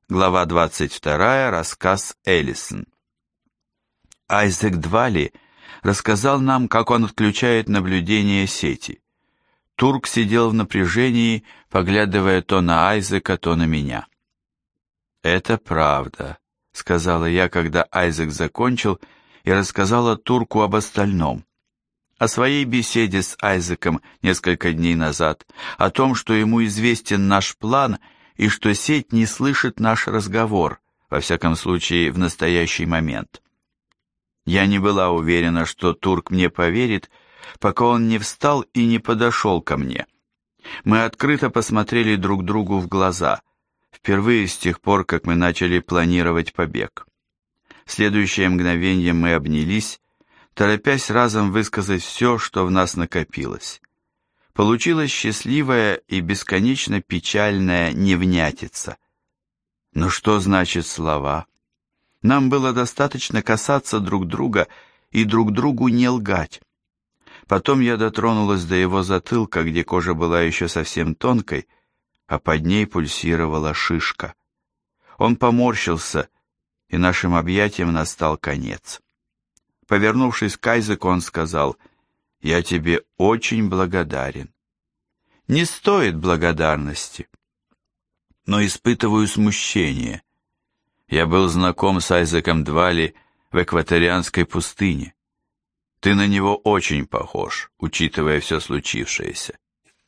Глава 22, рассказ Эллисон. Айзек Двали рассказал нам, как он отключает наблюдение сети. Турк сидел в напряжении, поглядывая то на Айзека, то на меня. «Это правда», — сказала я, когда Айзек закончил, и рассказала Турку об остальном. О своей беседе с Айзеком несколько дней назад, о том, что ему известен наш план и что сеть не слышит наш разговор, во всяком случае в настоящий момент. Я не была уверена, что Турк мне поверит, пока он не встал и не подошел ко мне. Мы открыто посмотрели друг другу в глаза, впервые с тех пор, как мы начали планировать побег. В следующее мгновение мы обнялись, торопясь разом высказать все, что в нас накопилось. Получилась счастливая и бесконечно печальная невнятица. Но что значит слова? Нам было достаточно касаться друг друга и друг другу не лгать. Потом я дотронулась до его затылка, где кожа была еще совсем тонкой, а под ней пульсировала шишка. Он поморщился, и нашим объятиям настал конец. Повернувшись к Айзеку, он сказал: «Я тебе очень благодарен». Не стоит благодарности, но испытываю смущение. Я был знаком с Айзеком Двали в экваторианской пустыне. Ты на него очень похож, учитывая все случившееся.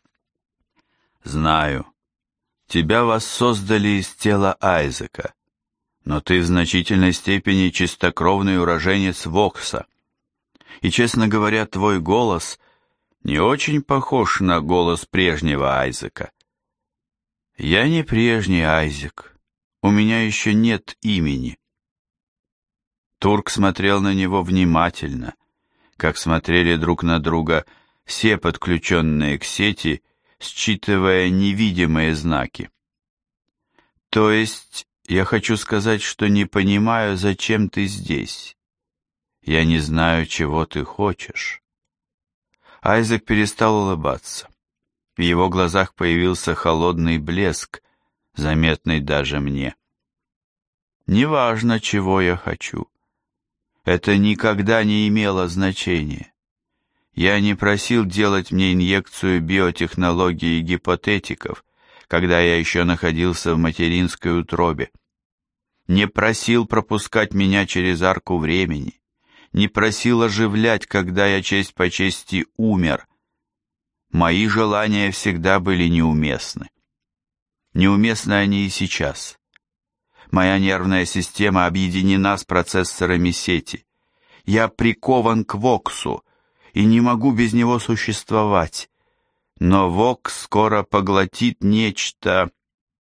Знаю, тебя воссоздали из тела Айзека, но ты в значительной степени чистокровный уроженец Вокса. И, честно говоря, твой голос не очень похож на голос прежнего Айзека. Я не прежний Айзек, у меня еще нет имени. Турк смотрел на него внимательно, как смотрели друг на друга все подключенные к сети, считывая невидимые знаки. То есть, я хочу сказать, что не понимаю, зачем ты здесь. Я не знаю, чего ты хочешь. Айзек перестал улыбаться. В его глазах появился холодный блеск, заметный даже мне. Неважно, чего я хочу. Это никогда не имело значения. Я не просил делать мне инъекцию биотехнологии гипотетиков, когда я еще находился в материнской утробе. Не просил пропускать меня через арку времени. Не просил оживлять, когда я честь по чести умер. Мои желания всегда были неуместны. Неуместны они и сейчас. Моя нервная система объединена с процессорами сети. Я прикован к Воксу и не могу без него существовать. Но Вокс скоро поглотит нечто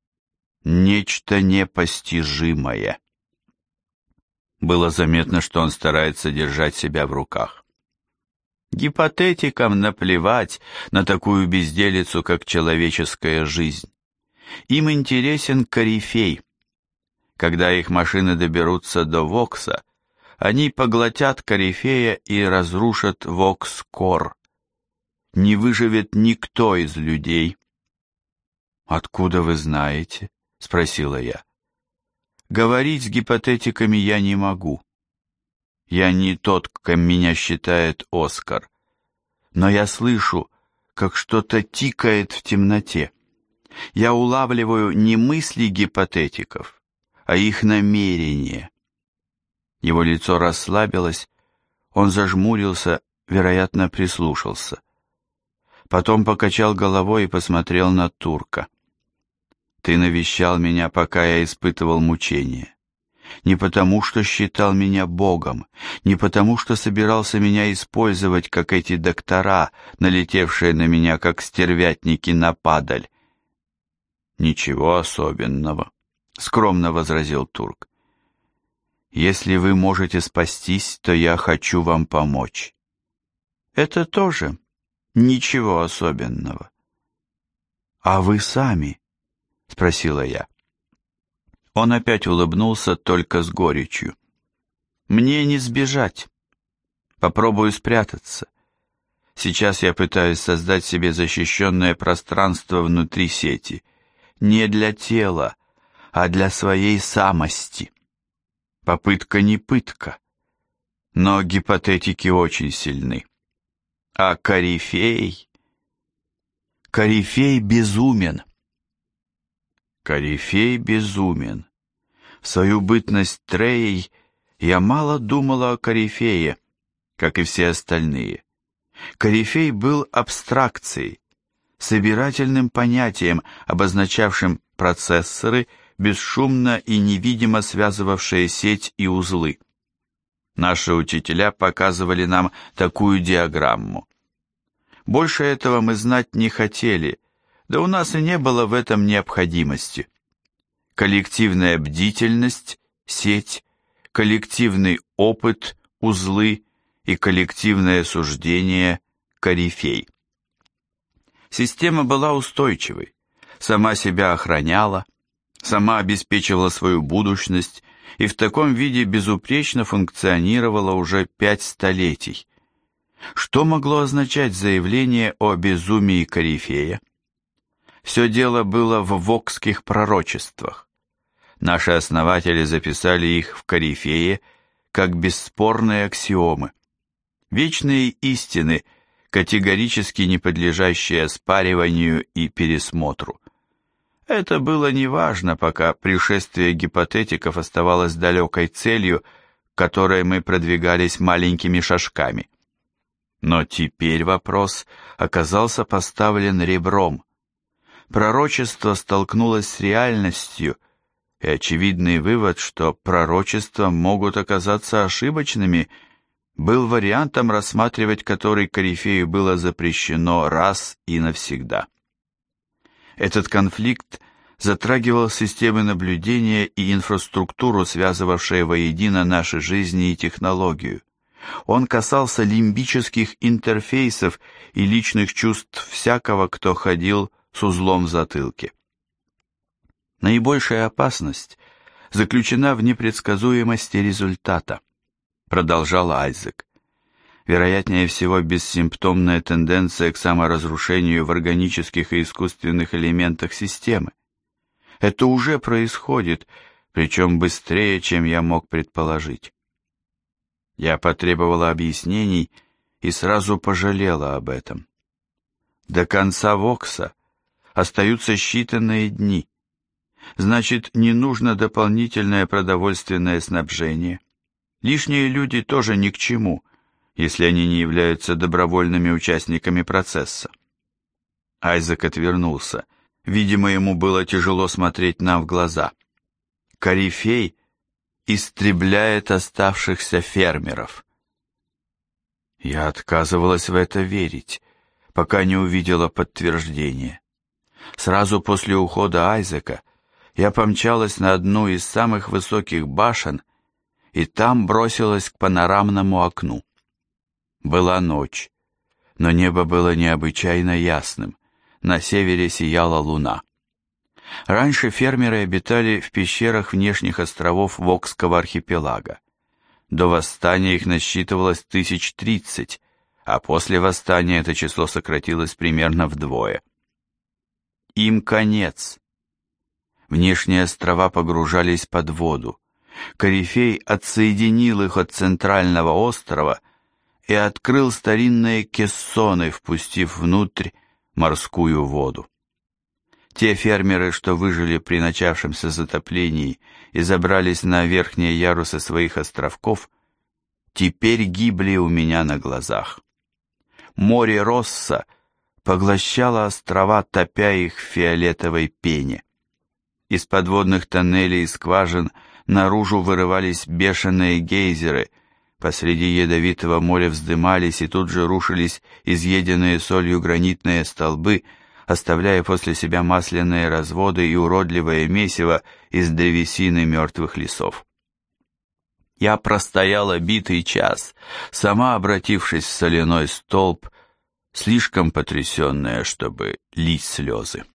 непостижимое. Было заметно, что он старается держать себя в руках. Гипотетикам наплевать на такую безделицу, как человеческая жизнь. Им интересен корифей. Когда их машины доберутся до Вокса, они поглотят корифея и разрушат Вокс-Кор. Не выживет никто из людей. «Откуда вы знаете?» — спросила я. «Говорить с гипотетиками я не могу. Я не тот, кем меня считает Оскар. Но я слышу, как что-то тикает в темноте. Я улавливаю не мысли гипотетиков, а их намерения». Его лицо расслабилось, он зажмурился, вероятно, прислушался. Потом покачал головой и посмотрел на Турка. «Ты навещал меня, пока я испытывал мучения. Не потому, что считал меня Богом, не потому, что собирался меня использовать, как эти доктора, налетевшие на меня, как стервятники на падаль». «Ничего особенного», — скромно возразил Турк. «Если вы можете спастись, то я хочу вам помочь». «Это тоже ничего особенного». «А вы сами?» — спросила я. Он опять улыбнулся, только с горечью. «Мне не сбежать. Попробую спрятаться. Сейчас я пытаюсь создать себе защищенное пространство внутри сети. Не для тела, а для своей самости. Попытка не пытка, но гипотетики очень сильны. А корифей... Корифей безумен. Корифей безумен. В свою бытность Треей я мало думала о корифее, как и все остальные. Корифей был абстракцией, собирательным понятием, обозначавшим процессоры, бесшумно и невидимо связывавшие сеть и узлы. Наши учителя показывали нам такую диаграмму. Больше этого мы знать не хотели, да у нас и не было в этом необходимости. Коллективная бдительность, сеть, коллективный опыт, узлы и коллективное суждение, корифей. Система была устойчивой, сама себя охраняла, сама обеспечивала свою будущность и в таком виде безупречно функционировала уже 5 столетий. Что могло означать заявление о безумии корифея? Все дело было в вокских пророчествах. Наши основатели записали их в корифее как бесспорные аксиомы. Вечные истины, категорически не подлежащие оспариванию и пересмотру. Это было неважно, пока пришествие гипотетиков оставалось далекой целью, к которой мы продвигались маленькими шажками. Но теперь вопрос оказался поставлен ребром. Пророчество столкнулось с реальностью, и очевидный вывод, что пророчества могут оказаться ошибочными, был вариантом, рассматривать который корифею было запрещено раз и навсегда. Этот конфликт затрагивал системы наблюдения и инфраструктуру, связывавшие воедино наши жизни и технологию. Он касался лимбических интерфейсов и личных чувств всякого, кто ходил с узлом в затылке. Наибольшая опасность заключена в непредсказуемости результата, продолжал Айзек. Вероятнее всего, бессимптомная тенденция к саморазрушению в органических и искусственных элементах системы. Это уже происходит, причем быстрее, чем я мог предположить. Я потребовала объяснений и сразу пожалела об этом. До конца Вокса остаются считанные дни. Значит, не нужно дополнительное продовольственное снабжение. Лишние люди тоже ни к чему, если они не являются добровольными участниками процесса. Айзек отвернулся. Видимо, ему было тяжело смотреть нам в глаза. Корифей истребляет оставшихся фермеров. Я отказывалась в это верить, пока не увидела подтверждения. Сразу после ухода Айзека я помчалась на одну из самых высоких башен и там бросилась к панорамному окну. Была ночь, но небо было необычайно ясным, на севере сияла луна. Раньше фермеры обитали в пещерах внешних островов Вокского архипелага. До восстания их насчитывалось 30, а после восстания это число сократилось примерно вдвое. Им конец. Внешние острова погружались под воду. Корифей отсоединил их от центрального острова и открыл старинные кессоны, впустив внутрь морскую воду. Те фермеры, что выжили при начавшемся затоплении и забрались на верхние ярусы своих островков, теперь гибли у меня на глазах. Море Росса поглощало острова, топя их в фиолетовой пене. Из подводных тоннелей и скважин наружу вырывались бешеные гейзеры, посреди ядовитого моря вздымались и тут же рушились изъеденные солью гранитные столбы, оставляя после себя масляные разводы и уродливое месиво из древесины мертвых лесов. Я простояла битый час, сама обратившись в соляной столб, слишком потрясенная, чтобы лить слезы.